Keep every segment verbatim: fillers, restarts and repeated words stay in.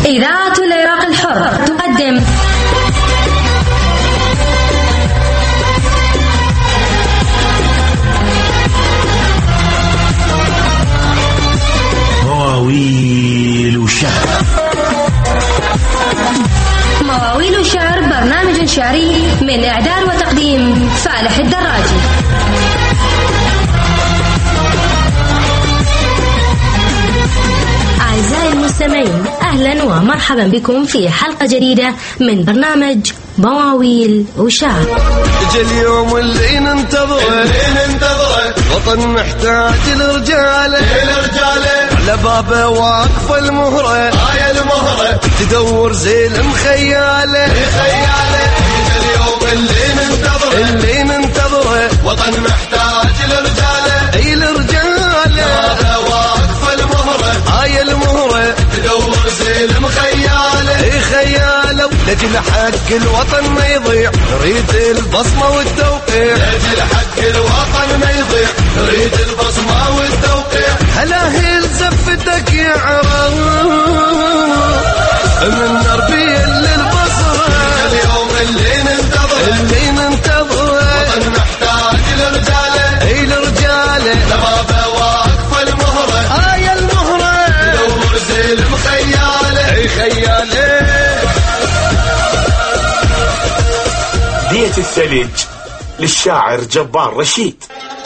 إذاعة العراق الحر تقدم مواويل شعر. مواويل شعر برنامج شعري من إعداد وتقديم فالح الدراجي. أعزائي المستمعين، أهلا ومرحبا بكم في حلقة جديدة من برنامج مواويل وشعر. اجى اليوم اللي ننتظره اللي ننتظره وطن محتاج الرجاله الرجاله على بابه واقفه المهره هاي المهره تدور زين مخياله خياله. اجى اليوم اللي ننتظره اللي ننتظره وطن محتاج الرجاله اي الرجاله على بابه واقفه المهره هاي المهره تدور زين مخياله اي خياله. لجل حق الوطن ما يضيع نريد البصمة والتوقيع لجل حق الوطن ما يضيع نريد البصمة والتوقيع. هلا هيل زفتك يا عرب من نربية للبصرة اليوم اللي ننتظر اللي ننتظر وطن محتاج للرجالة اي الرجالة لبابة واقفة المهرة هاي المهرة تدور زي المخيالة اي خيالة. دية الثلج للشاعر جبار رشيد.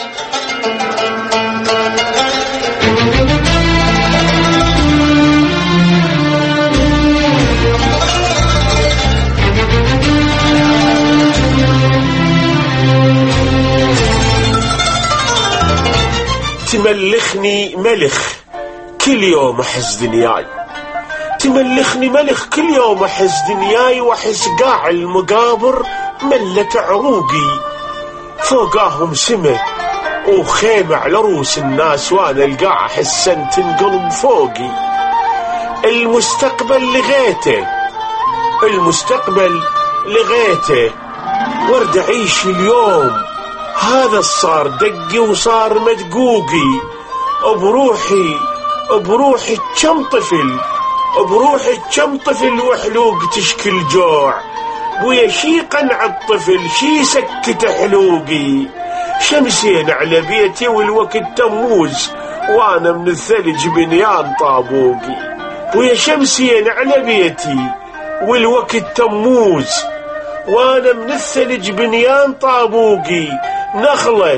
تملخني ملخ كل يوم أحس دنياي، تملخني ملخ كل يوم أحس دنياي، وأحس قاع المقابر ملت عروقي، فوقاهم سمة وخيمة على روس الناس، وانا القاع حسن تنقلب فوقي. المستقبل لغيته المستقبل لغيته ورد اعيش اليوم، هذا الصار دقي وصار مدقوقي. بروحي بروحي كم طفل بروحي كم طفل وحلوق تشكل جوع، ويا شي قنع الطفل شي سكت حلوقي. شمسين على بيتي والوقت تموز، وانا من الثلج بنيان طابوقي. ويا شمسين على بيتي والوقت تموز، وانا من الثلج بنيان طابوقي. نخلة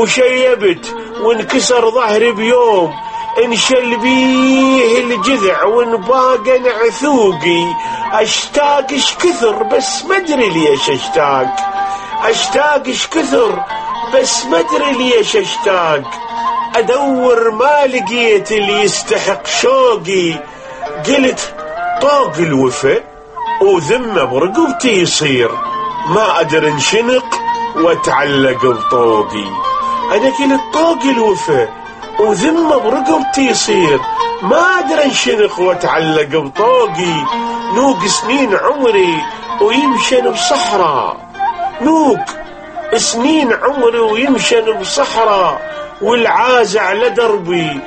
وشيبت وانكسر ظهري بيوم، انشل بيه الجذع وانباقى نعثوقي. اشتاق اش كثر بس ما ادري ليش اشتاق، اشتاق اش كثر بس ما ادري ليش اشتاق. ادور ما لقيت اللي يستحق شوقي، قلت طوق الوفا وذمه برقبتي يصير، ما ادر انشنق واتعلق بطوقي. انا قلت طوق الوفا وذمه برقبتي يصير، ما ادري انشنق واتعلق بطوقي. نوق سنين عمري ويمشن بصحراء، نوق سنين عمري ويمشن بصحراء، والعازة على دربي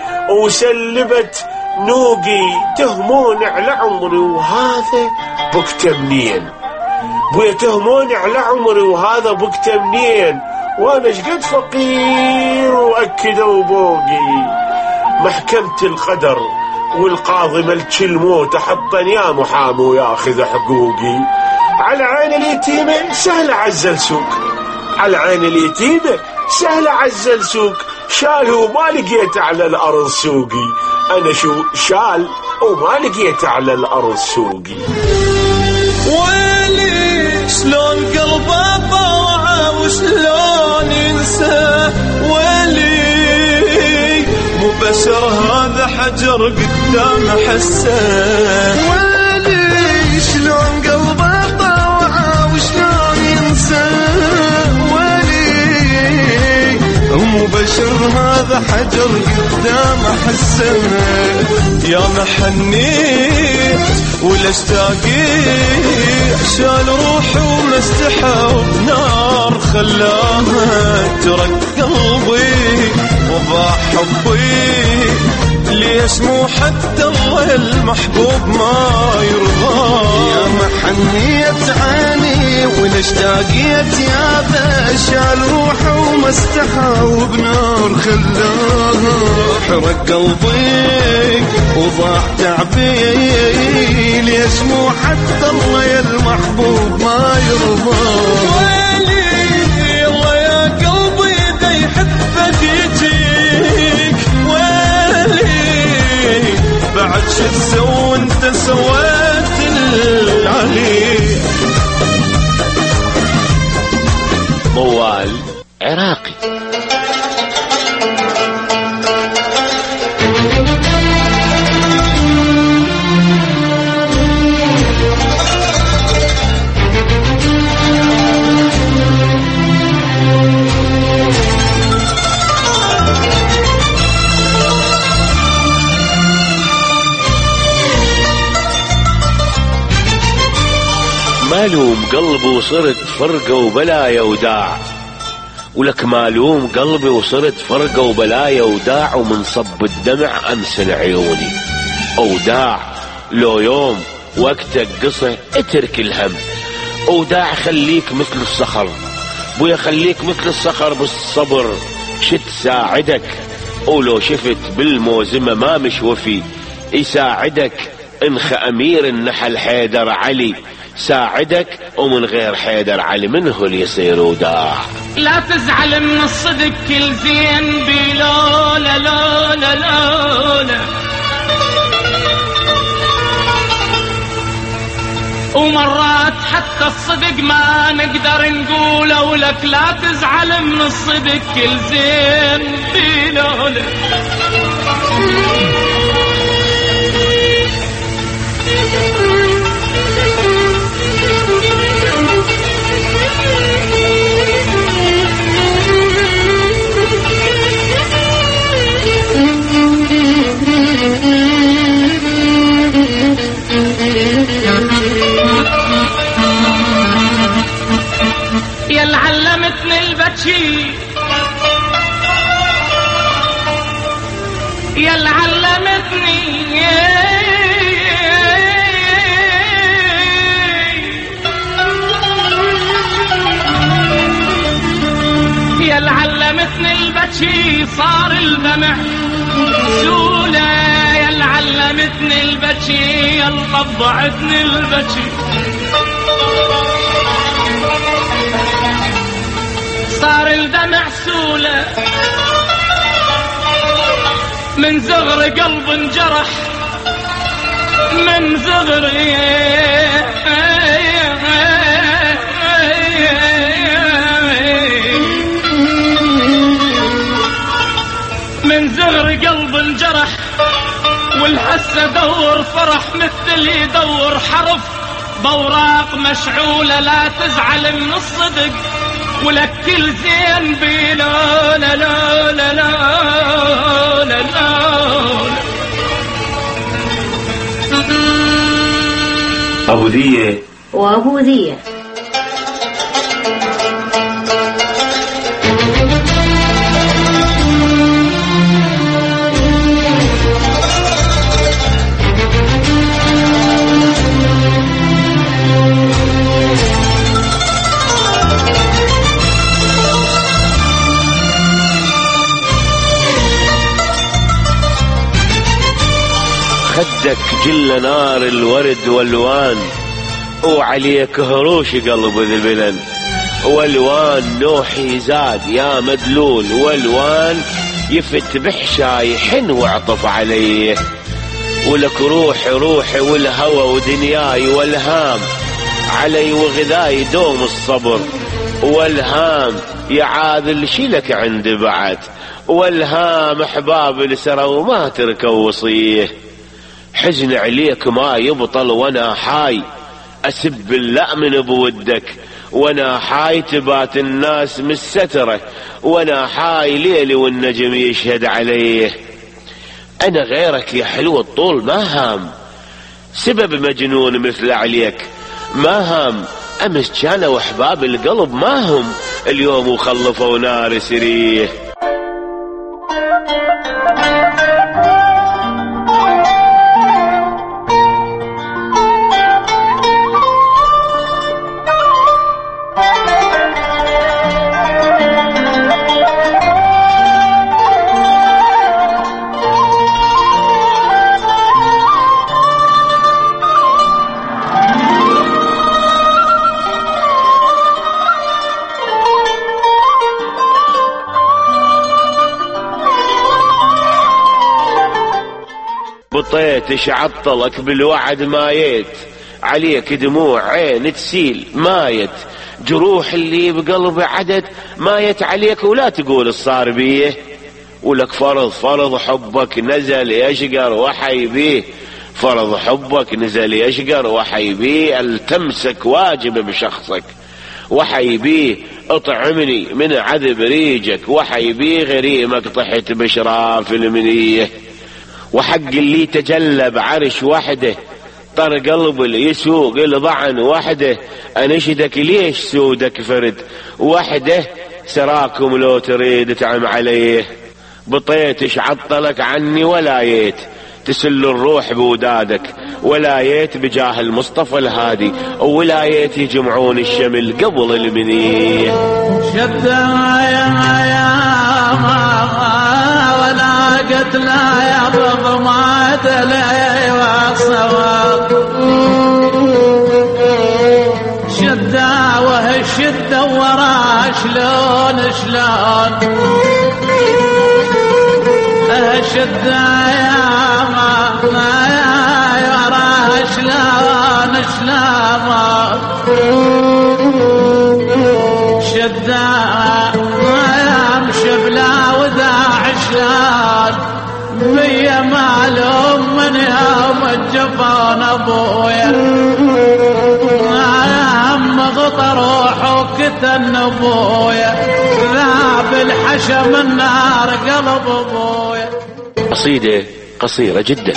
وسلبت نوقي. تهمون على عمري وهذا بكته منين، بويا تهمون على عمري وهذا بكته منين، وانا شقد فقير واكدوا بوقي. محكمة القدر والقاضي ملك الموت حطني يا محامي وياخذ حقوقي. على عين اليتيمة سهل عزل سوق، على عين اليتيمة سهل عزل سوق. شال وما لقيت على الارض سوقي، انا شو شال وما لقيت على الارض سوقي. ويلي شلون قلبه ضاع وشلون ينسى، ويلي مو بشر هذا حجر قدام حسه. ويلي شلون قلبه ضاع وشلون ينسى، ويلي مو بشر هذا حجر قدام حسه. يا محنيت ولا اشتاقيت، شال روحي ومستحى بنار خلاها ترك قلبي وضاع حبي ليش مو حتى الله المحبوب ما يرضى؟ يا محنية عيني والاشتاقية يا ذا شال روحه وما استحى وبنار خلاها حرق قلبي وضاع تعبي. ليش مو حتى الله المحبوب ما يرضى؟ ويلي الله يا قلبي ذا يحبك يجيك، ويلي بعد شو تسوي انت سويت اللي عليك. موال عراقي. مالوم قلبي وصرت فرقة وبلايا وداع، ولك مالوم قلبي وصرت فرقة وبلايا وداع، ومن صب الدمع أمسن عيوني أوداع. لو يوم وقتك قصة اترك الهم، أوداع خليك مثل الصخر بويا، خليك مثل الصخر بالصبر شت ساعدك. ولو شفت بالموزمة ما مش وفي يساعدك، انخ أمير النحل حيدر علي ساعدك، ومن غير حيدر علي منه اللي يصير وداع. لا تزعل من الصدق كل زين بلولا لولا لولا، ومرات حتى الصدق ما نقدر نقوله، ولك لا تزعل من الصدق كل زين بلولا. يا علمتني البكي، يا علمتني يا علمتني البكي صار الدمع سولة، يا علمتني البكي يا طبعتني البكي. صار الدمع سولة من زغر قلب انجرح، من زغر من زغر قلب انجرح، والحسة دور فرح مثل يدور حرف بوراق مشعولة. لا تزعل من الصدق ولك كل زين بلا لا لا لا لا لا لا. أبو ذية وأبو ذية. خدك جل نار الورد والوان، وعليك هروش قلب ذبلن، والوان نوحي زاد يا مدلول، والوان يفت بحشاي حن واعطف عليه. ولك روحي روحي والهوى ودنياي والهام، علي وغذاي دوم الصبر والهام، يعاذل شيلك عند بعد، والهام احباب السرى وما تركوا وصيه. حزن عليك ما يبطل وانا حاي اسب اللأمن بودك، وانا حاي تبات الناس مستترة، وانا حاي ليلي والنجم يشهد عليه. انا غيرك يا حلو الطول ما هام، سبب مجنون مثل عليك ما هام. امس كانوا احباب القلب ما هم، اليوم وخلفوا نار سريه. بطيت ايش عطلك بالوعد مايت، عليك دموع عين تسيل مايت، جروح اللي بقلبي عدد مايت عليك، ولا تقول الصار بيه، ولك فرض فرض حبك نزل يشقر وحي بيه، فرض حبك نزل يشقر وحي بيه، التمسك واجب بشخصك وحي بيه، اطعمني من عذب ريجك وحي بيه، غريمك طحت بشراف المنيه، وحق اللي تجلب عرش وحده، طر قلب اللي يسوق الضعن وحده، انشدك ليش سودك فرد وحده، سراكم لو تريد تعم عليه، بطيتش عطلك عني ولايت، تسل الروح بودادك ولايت بجاه المصطفى الهادي، ولايت يجمعون الشمل قبل المنيه، شدة يا يا ولا قتلا يا رب ما تلي وصواب، شدة وهالشدة ورا شلون شلون شدة يا ما يا ورا شلون شلون شدة يا مشبلة وذا شلون مية معلوم من يوم الجفان ابويا، هم غطى روحه كتن ابويا، ذاب الحشم النار قلب ابويا. قصيدة قصيرة جدا.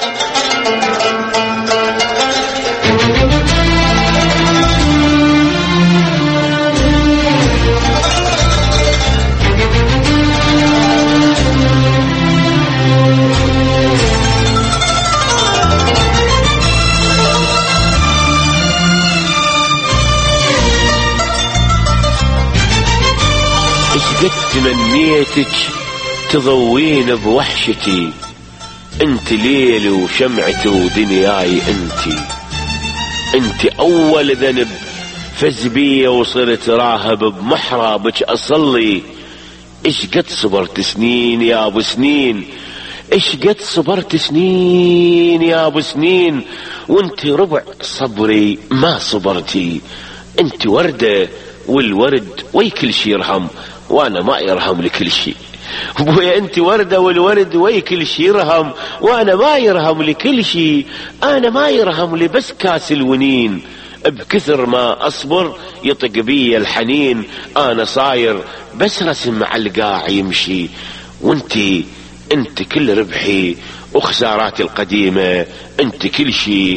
ايش قد تمنيتك تضوين بوحشتي، انت ليلي وشمعتي ودنياي، انت انت اول ذنب فز بي وصرت راهب بمحرابك اصلي، ايش قد صبرت سنين يا ابو سنين، ايش قد صبرت سنين يا ابو سنين، وانت ربع صبري ما صبرتي، انت وردة والورد وي كل شي يرهم، وانا ما يرهم لكل شي، ابويا انت وردة والورد وي كل شي يرهم، وانا ما يرهم لكل شي، انا ما يرهم لي بس كاس الونين، بكثر ما اصبر يطق بي الحنين، انا صاير بس رسم على القاع يمشي، وانت انت كل ربحي وخساراتي القديمة، انت كل شي.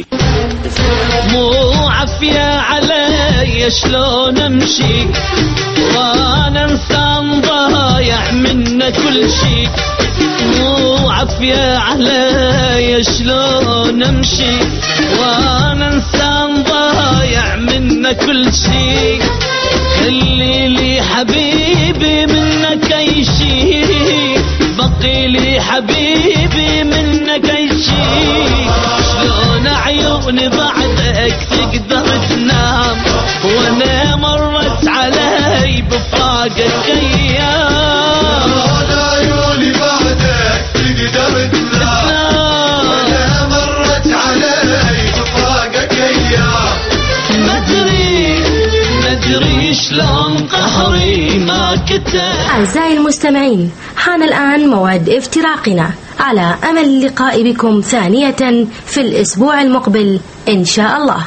مو عافية علي شلون امشي وانا انسان ضايع منه كل شي، مو عافية علي شلون امشي وانا انسان ضايع منه كل شي، خلي لي حبيبي منك اي شي، بقي لي حبيبي منك اي شي، شلون عيوني بعدك تقدر تنام وانا مرت علي بفراقك ايام، شلون عيوني بعدك تقدر تنام وانا مرت علي بفراقك ايام، ما ادري ما ادري شلون قهري ما كتب. أعزائي المستمعين، حان الآن موعد افتراقنا، على أمل اللقاء بكم ثانية في الأسبوع المقبل إن شاء الله.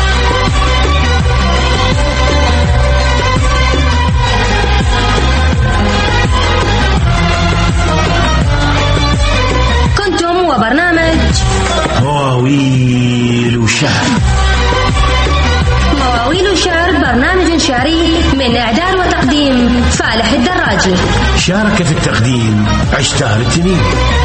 كنتم وبرنامج مواويل وشعر. مواويل وشعر برنامج شعري من إعداد وتقديم فالح الدراجي، شارك في التقديم عشتار التنين.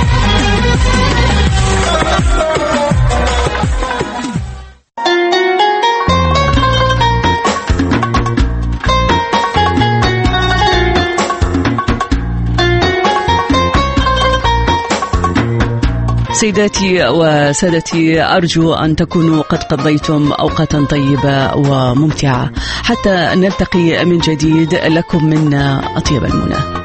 سيداتي وسادتي، أرجو أن تكونوا قد قضيتم أوقاتا طيبة وممتعة، حتى نلتقي من جديد، لكم منا أطيب المنى.